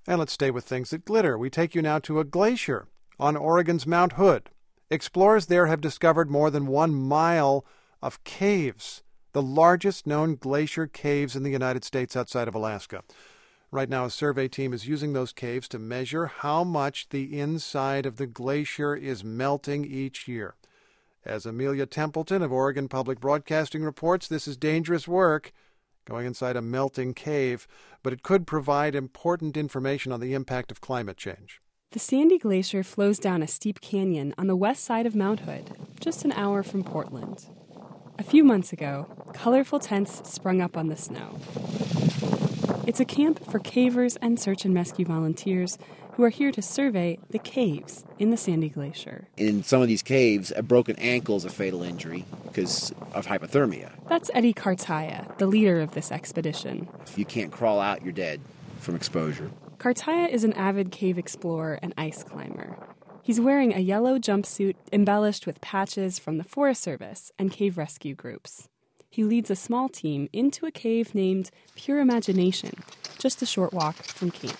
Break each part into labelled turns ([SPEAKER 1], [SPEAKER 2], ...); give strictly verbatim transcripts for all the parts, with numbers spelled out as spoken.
[SPEAKER 1] And let's stay with things that glitter. We take you now to a glacier on Oregon's Mount Hood. Explorers there have discovered more than one mile of caves, the largest known glacier caves in the United States outside of Alaska. Right now, a survey team is using those caves to measure how much the inside of the glacier is melting each year. As Amelia Templeton of Oregon Public Broadcasting reports, this is dangerous work, going inside a melting cave, but it could provide important information on the impact of climate change.
[SPEAKER 2] The Sandy Glacier flows down a steep canyon on the west side of Mount Hood, just an hour from Portland. A few months ago, colorful tents sprung up on the snow. It's a camp for cavers and search and rescue volunteers who are here to survey the caves in the Sandy Glacier.
[SPEAKER 3] In some of these caves, a broken ankle is a fatal injury because of hypothermia.
[SPEAKER 2] That's Eddie Cartaya, the leader of this expedition.
[SPEAKER 3] If you can't crawl out, you're dead from exposure.
[SPEAKER 2] Cartaya is an avid cave explorer and ice climber. He's wearing a yellow jumpsuit embellished with patches from the Forest Service and cave rescue groups. He leads a small team into a cave named Pure Imagination, just a short walk from camp.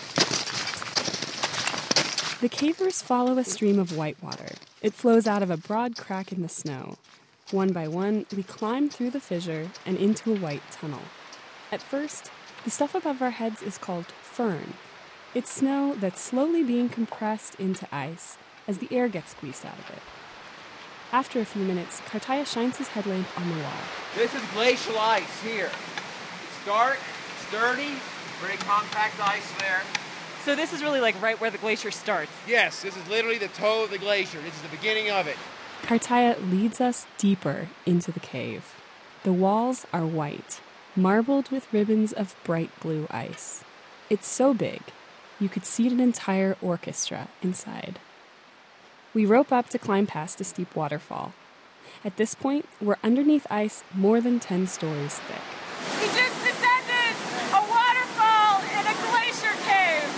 [SPEAKER 2] The cavers follow a stream of white water. It flows out of a broad crack in the snow. One by one, we climb through the fissure and into a white tunnel. At first, the stuff above our heads is called fern. It's snow that's slowly being compressed into ice as the air gets squeezed out of it. After a few minutes, Cartaya shines his headlamp on the wall.
[SPEAKER 4] This is glacial ice here. It's dark, sturdy, very compact ice there.
[SPEAKER 5] So this is really like right where the glacier starts?
[SPEAKER 4] Yes, this is literally the toe of the glacier. This is the beginning of it.
[SPEAKER 2] Cartaya leads us deeper into the cave. The walls are white, marbled with ribbons of bright blue ice. It's so big, you could see an entire orchestra inside. We rope up to climb past a steep waterfall. At this point, we're underneath ice more than ten stories thick.
[SPEAKER 5] We just descended a waterfall in a glacier cave!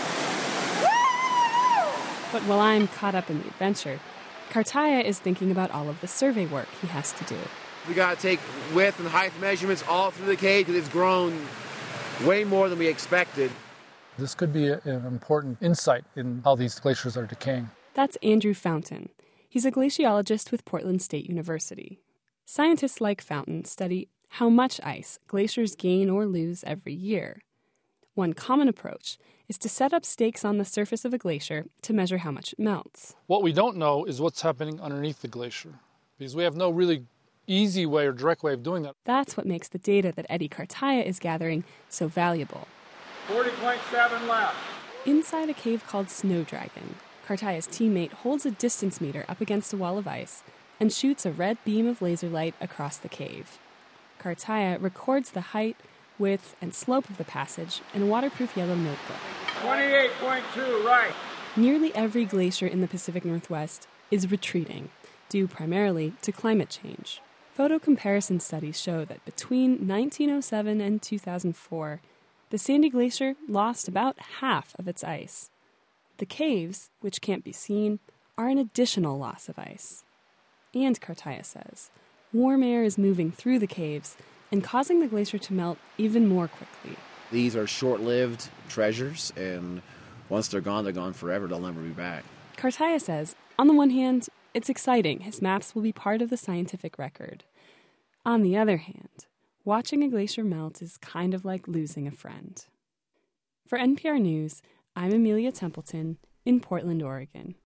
[SPEAKER 5] Woo!
[SPEAKER 2] But while I'm caught up in the adventure, Cartaya is thinking about all of the survey work he has to do.
[SPEAKER 3] We got to take width and height measurements all through the cave because it's grown way more than we expected.
[SPEAKER 6] This could be a, an important insight in how these glaciers are decaying.
[SPEAKER 2] That's Andrew Fountain. He's a glaciologist with Portland State University. Scientists like Fountain study how much ice glaciers gain or lose every year. One common approach is to set up stakes on the surface of a glacier to measure how much it melts.
[SPEAKER 6] What we don't know is what's happening underneath the glacier, because we have no really easy way or direct way of doing that.
[SPEAKER 2] That's what makes the data that Eddie Cartaya is gathering so valuable.
[SPEAKER 4] forty point seven left.
[SPEAKER 2] Inside a cave called Snow Dragon, Cartaya's teammate holds a distance meter up against a wall of ice and shoots a red beam of laser light across the cave. Cartaya records the height, width, and slope of the passage in a waterproof yellow notebook.
[SPEAKER 4] twenty-eight point two, right.
[SPEAKER 2] Nearly every glacier in the Pacific Northwest is retreating, due primarily to climate change. Photo comparison studies show that between nineteen oh seven and two thousand four, the Sandy Glacier lost about half of its ice. The caves, which can't be seen, are an additional loss of ice. And, Cartaya says, warm air is moving through the caves and causing the glacier to melt even more quickly.
[SPEAKER 3] These are short-lived treasures, and once they're gone, they're gone forever. They'll never be back.
[SPEAKER 2] Cartaya says, on the one hand, it's exciting. His maps will be part of the scientific record. On the other hand, watching a glacier melt is kind of like losing a friend. For N P R News, I'm Amelia Templeton in Portland, Oregon.